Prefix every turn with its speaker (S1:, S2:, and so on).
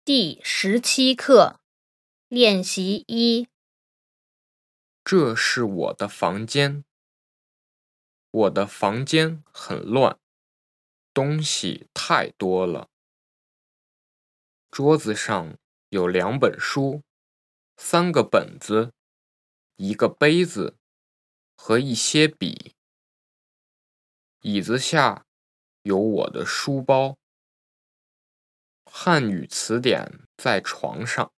S1: 第17课练习1。
S2: 这是我的房间。我的房间很乱，东西太多了。桌子上有2本书、3个本子、1个杯子和一些笔。椅子下有我的书包。汉语词典在床上。